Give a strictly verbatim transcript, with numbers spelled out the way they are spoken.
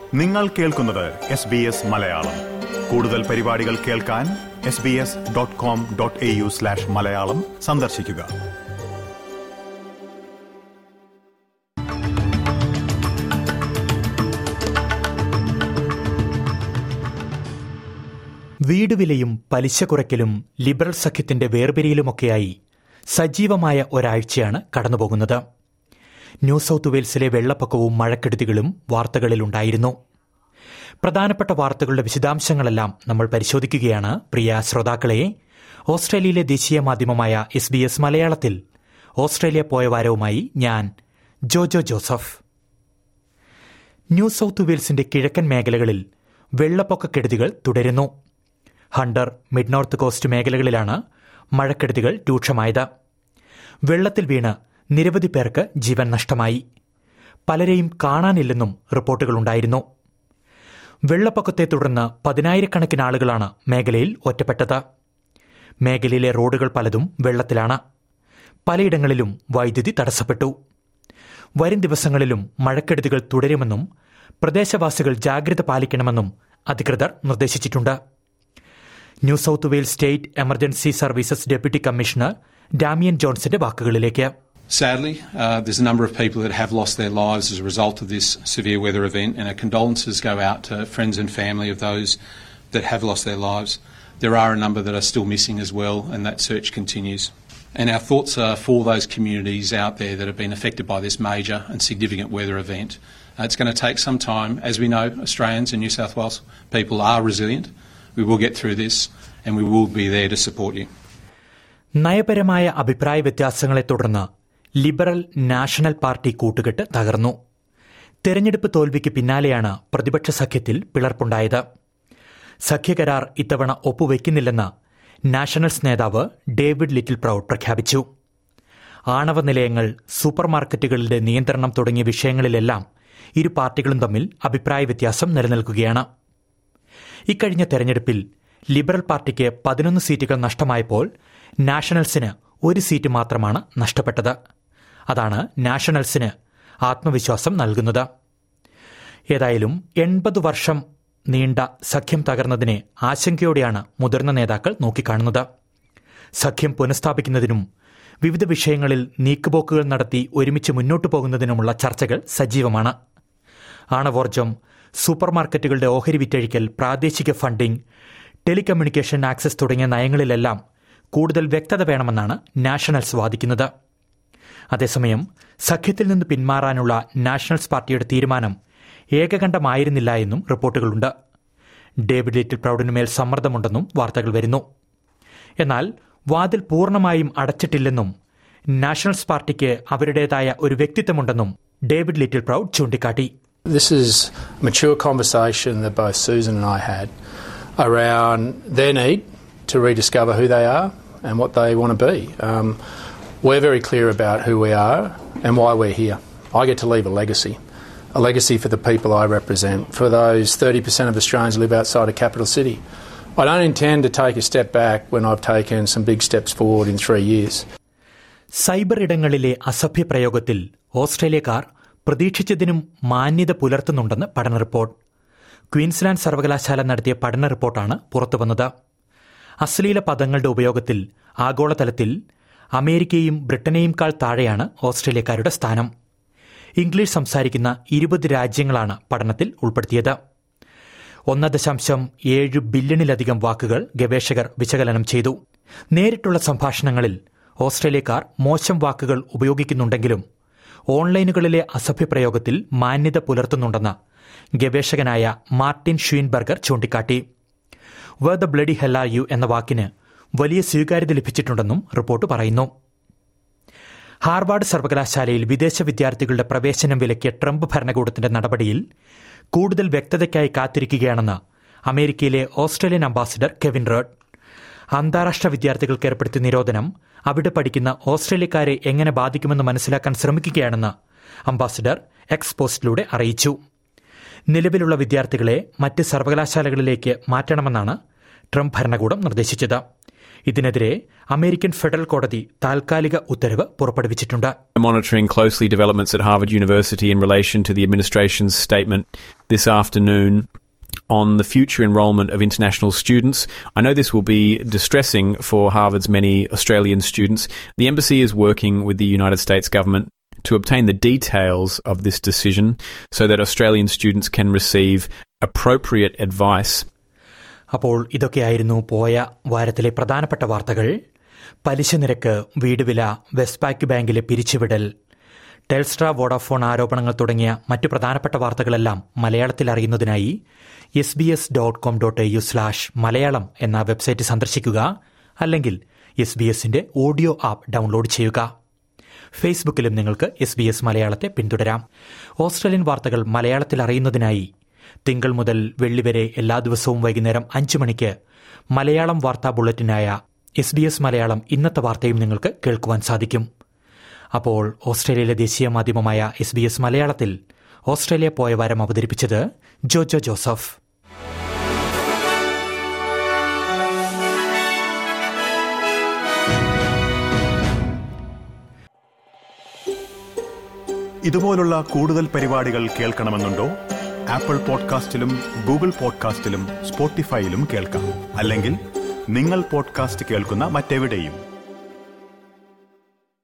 നിങ്ങൾ കേൾക്കുന്നത് S B S Malayalam. കൂടുതൽ പരിപാടികൾ കേൾക്കാൻ S B S dot com dot A U slash Malayalam സന്ദർശിക്കുക. വീടുവിലയും പലിശ കുറയ്ക്കലും ലിബറൽ സഖ്യത്തിന്റെ വേർപിരിയലുമൊക്കെയായി സജീവമായ ഒരാഴ്ചയാണ് കടന്നുപോകുന്നത്. ന്യൂ സൌത്ത് വെയിൽസിലെ വെള്ളപ്പൊക്കവും മഴക്കെടുതികളും വാർത്തകളിലുണ്ടായിരുന്നു. പ്രധാനപ്പെട്ട വാർത്തകളുടെ വിശദാംശങ്ങളെല്ലാം നമ്മൾ പരിശോധിക്കുകയാണ്. പ്രിയ ശ്രോതാക്കളെ, ഓസ്ട്രേലിയയിലെ ദേശീയ മാധ്യമമായ എസ് ബി എസ് മലയാളത്തിൽ ഓസ്ട്രേലിയ പോയ വാരവുമായി ഞാൻ ജോജോ ജോസഫ്. ന്യൂ സൌത്ത് വെയിൽസിന്റെ കിഴക്കൻ മേഖലകളിൽ വെള്ളപ്പൊക്കക്കെടുതികൾ തുടരുന്നു. ഹണ്ടർ, മിഡ് നോർത്ത് കോസ്റ്റ് മേഖലകളിലാണ് മഴക്കെടുതികൾ രൂക്ഷമായത്. വെള്ളത്തിൽ വീണ് നിരവധി പേർക്ക് ജീവൻ നഷ്ടമായി. പലരെയും കാണാനില്ലെന്നും റിപ്പോർട്ടുകളുണ്ടായിരുന്നു. വെള്ളപ്പൊക്കത്തെ തുടർന്ന് പതിനായിരക്കണക്കിന് ആളുകളാണ് മേഖലയിൽ ഒറ്റപ്പെട്ടത്. മേഖലയിലെ റോഡുകൾ പലതും വെള്ളത്തിലാണ്. പലയിടങ്ങളിലും വൈദ്യുതി തടസ്സപ്പെട്ടു. വരും ദിവസങ്ങളിലും മഴക്കെടുതികൾ തുടരുമെന്നും പ്രദേശവാസികൾ ജാഗ്രത പാലിക്കണമെന്നും അധികൃതർ നിർദ്ദേശിച്ചിട്ടുണ്ട്. New South Wales state emergency services deputy commissioner Damian ജോൺസിന്റെ വാക്കുകളിലേക്ക്. Sadly, uh, there's a number of people that have lost their lives as a result of this severe weather event, and our condolences go out to friends and family of those that have lost their lives. There are a number that are still missing as well, and that search continues. And our thoughts are for those communities out there that have been affected by this major and significant weather event. Uh, it's going to take some time. As we know, Australians and New South Wales people are resilient. We will get through this, and we will be there to support you. നയപരമായ അഭിപ്രായ വ്യത്യാസങ്ങളെ തുടർന്ന് liberal national party കൂട്ടുകെട്ട് തകർന്നു. തെരഞ്ഞെടുപ്പ് തോൽവിക്ക് പിന്നാലെയാണ് പ്രതിപക്ഷ സഖ്യത്തിൽ പിളർപ്പുണ്ടായത്. സഖ്യകരാർ ഇത്തവണ ഒപ്പുവയ്ക്കുന്നില്ലെന്ന് നാഷണൽസ് നേതാവ് ഡേവിഡ് ലിറ്റിൽ പ്രൌഡ് പ്രഖ്യാപിച്ചു. ആണവ നിലയങ്ങൾ, സൂപ്പർമാർക്കറ്റുകളുടെ നിയന്ത്രണം തുടങ്ങിയ വിഷയങ്ങളിലെല്ലാം ഇരു പാർട്ടികളും തമ്മിൽ അഭിപ്രായ വ്യത്യാസം നിലനിൽക്കുകയാണ്. ഇക്കഴിഞ്ഞ തെരഞ്ഞെടുപ്പിൽ ലിബറൽ പാർട്ടിക്ക് പതിനൊന്ന് സീറ്റുകൾ നഷ്ടമായപ്പോൾ നാഷണൽസിന് ഒരു സീറ്റ് മാത്രമാണ് നഷ്ടപ്പെട്ടത്. അതാണ് നാഷണൽസിന് ആത്മവിശ്വാസം നൽകുന്നത്. ഏതായാലും എൺപത് വർഷം നീണ്ട സഖ്യം തകർന്നതിനെ ആശങ്കയോടെയാണ് മുതിർന്ന നേതാക്കൾ നോക്കിക്കാണുന്നത്. സഖ്യം പുനഃസ്ഥാപിക്കുന്നതിനും വിവിധ വിഷയങ്ങളിൽ നീക്കുപോക്കുകൾ നടത്തി ഒരുമിച്ച് മുന്നോട്ടു പോകുന്നതിനുമുള്ള ചർച്ചകൾ സജീവമാണ്. ആണവോർജ്ജം, സൂപ്പർമാർക്കറ്റുകളുടെ ഓഹരി വിറ്റഴിക്കൽ, പ്രാദേശിക ഫണ്ടിംഗ്, ടെലികമ്മ്യൂണിക്കേഷൻ ആക്സസ് തുടങ്ങിയ നയങ്ങളിലെല്ലാം കൂടുതൽ വ്യക്തത വേണമെന്നാണ് നാഷണൽസ് വാദിക്കുന്നത്. അതേസമയം സഖ്യത്തിൽ നിന്ന് പിന്മാറാനുള്ള നാഷണൽസ് പാർട്ടിയുടെ തീരുമാനം ഏകകണ്ഠമായിരുന്നില്ല എന്നും റിപ്പോർട്ടുകളുണ്ട്. ഡേവിഡ് ലിറ്റിൽ പ്രൌഡിനുമേൽ സമ്മർദ്ദമുണ്ടെന്നും വാർത്തകൾ വരുന്നു. എന്നാൽ വാതിൽ പൂർണ്ണമായും അടച്ചിട്ടില്ലെന്നും നാഷണൽസ് പാർട്ടിക്ക് അവരുടേതായ ഒരു വ്യക്തിത്വമുണ്ടെന്നും ഡേവിഡ് ലിറ്റിൽ പ്രൌഡ് ചൂണ്ടിക്കാട്ടി. This is a mature conversation that both Susan and I had around their need to rediscover who they are and what they want to be. Um, we're very clear about who we are and why we're here. I get to leave a legacy, a legacy for the people I represent, for those thirty percent of Australians who live outside a capital city. I don't intend to take a step back when I've taken some big steps forward in three years. Cyber ഇടങ്ങളിലെ അസഭ്യ പ്രയോഗത്തിൽ ഓസ്ട്രേലിയക്കാർ പ്രതീക്ഷിച്ചതിനും മാന്യത പുലർത്തുന്നുണ്ടെന്ന് പഠന report. Queensland സർവകലാശാല നടത്തിയ പഠന റിപ്പോർട്ടാണ് പുറത്തുവന്നത്. അശ്ലീല പദങ്ങളുടെ ഉപയോഗത്തിൽ ആഗോളതലത്തിൽ അമേരിക്കയും ബ്രിട്ടനെയുംക്കാൾ താഴെയാണ് ഓസ്ട്രേലിയക്കാരുടെ സ്ഥാനം. ഇംഗ്ലീഷ് സംസാരിക്കുന്ന ഇരുപത് രാജ്യങ്ങളാണ് പഠനത്തിൽ ഉൾപ്പെടുത്തിയത്. ഒന്ന് ദശാംശം ഏഴ് ബില്യണിലധികം വാക്കുകൾ ഗവേഷകർ വിശകലനം ചെയ്തു. നേരിട്ടുള്ള സംഭാഷണങ്ങളിൽ ഓസ്ട്രേലിയക്കാർ മോശം വാക്കുകൾ ഉപയോഗിക്കുന്നുണ്ടെങ്കിലും ഓൺലൈനുകളിലെ അസഭ്യപ്രയോഗത്തിൽ മാന്യത പുലർത്തുന്നുണ്ടെന്ന് ഗവേഷകനായ മാർട്ടിൻ ഷ്വീൻബർഗർ ചൂണ്ടിക്കാട്ടി. Where the bloody hell are you എന്ന വാക്കിന് വലിയ സ്വീകാര്യത ലഭിച്ചിട്ടുണ്ടെന്നും റിപ്പോർട്ട് പറയുന്നു. ഹാർവാർഡ് സർവകലാശാലയിൽ വിദേശ വിദ്യാർത്ഥികളുടെ പ്രവേശനം വിലക്കിയ ട്രംപ് ഭരണകൂടത്തിന്റെ നടപടിയിൽ കൂടുതൽ വ്യക്തതയ്ക്കായി കാത്തിരിക്കുകയാണെന്ന് അമേരിക്കയിലെ ഓസ്ട്രേലിയൻ അംബാസിഡർ കെവിൻ റേഡ്. അന്താരാഷ്ട്ര വിദ്യാർത്ഥികൾക്ക് ഏർപ്പെടുത്തിയ നിരോധനം അവിടെ പഠിക്കുന്ന ഓസ്ട്രേലിയക്കാരെ എങ്ങനെ ബാധിക്കുമെന്ന് മനസ്സിലാക്കാൻ ശ്രമിക്കുകയാണെന്ന് അംബാസിഡർ എക്സ് പോസ്റ്റിലൂടെ അറിയിച്ചു. നിലവിലുള്ള വിദ്യാർത്ഥികളെ മറ്റ് സർവകലാശാലകളിലേക്ക് മാറ്റണമെന്നാണ് ട്രംപ് ഭരണകൂടം നിർദ്ദേശിച്ചത്. ഇതിനെതിരെ അമേരിക്കൻ ഫെഡറൽ കോടതി താൽക്കാലിക ഉത്തരവ് പുറപ്പെടുവിച്ചിട്ടുണ്ട്. Monitoring closely developments at Harvard University in relation to the administration's statement this afternoon on the future enrolment of international students. I know this will be distressing for Harvard's many Australian students. The embassy is working with the United States government to obtain the details of this decision so that Australian students can receive appropriate advice. അപ്പോൾ ഇതൊക്കെയായിരുന്നു പോയ വാരത്തിലെ പ്രധാനപ്പെട്ട വാർത്തകൾ. പലിശ നിരക്ക്, വീട് വില, Westpac ബാങ്കിലെ പിരിച്ചുവിടൽ, ടെൽസ്ട്ര വോഡാഫോൺ ആരോപണങ്ങൾ തുടങ്ങിയ മറ്റു പ്രധാനപ്പെട്ട വാർത്തകളെല്ലാം മലയാളത്തിൽ അറിയുന്നതിനായി S B S dot com dot A U slash Malayalam എന്ന വെബ്സൈറ്റ് സന്ദർശിക്കുക. അല്ലെങ്കിൽ എസ് ബി എസിന്റെ ഓഡിയോ ആപ്പ് ഡൗൺലോഡ് ചെയ്യുക. ഫേസ്ബുക്കിലും നിങ്ങൾക്ക് എസ് ബി എസ് മലയാളത്തെ പിന്തുടരാം. ഓസ്ട്രേലിയൻ വാർത്തകൾ മലയാളത്തിൽ അറിയുന്നതിനായി തിങ്കൾ മുതൽ വെള്ളി വരെ എല്ലാ ദിവസവും വൈകുന്നേരം അഞ്ചു മണിക്ക് മലയാളം വാർത്താ ബുള്ളറ്റിനായ എസ് ബി എസ് മലയാളം ഇന്നത്തെ വാർത്തയും നിങ്ങൾക്ക് കേൾക്കുവാൻ സാധിക്കും. അപ്പോൾ ഓസ്ട്രേലിയയിലെ ദേശീയ മാധ്യമമായ എസ് ബി എസ് മലയാളത്തിൽ ഓസ്ട്രേലിയ പോയ വാരം അവതരിപ്പിച്ചത് ജോജോ ജോസഫ്. ഇതുപോലുള്ള കൂടുതൽ പരിപാടികൾ കേൾക്കണമെന്നുണ്ടോ? ആപ്പിൾ പോഡ്കാസ്റ്റിലും ഗൂഗിൾ പോഡ്കാസ്റ്റിലും സ്പോട്ടിഫൈയിലും കേൾക്കാം. അല്ലെങ്കിൽ നിങ്ങൾ പോഡ്കാസ്റ്റ് കേൾക്കുന്ന മറ്റെവിടെയും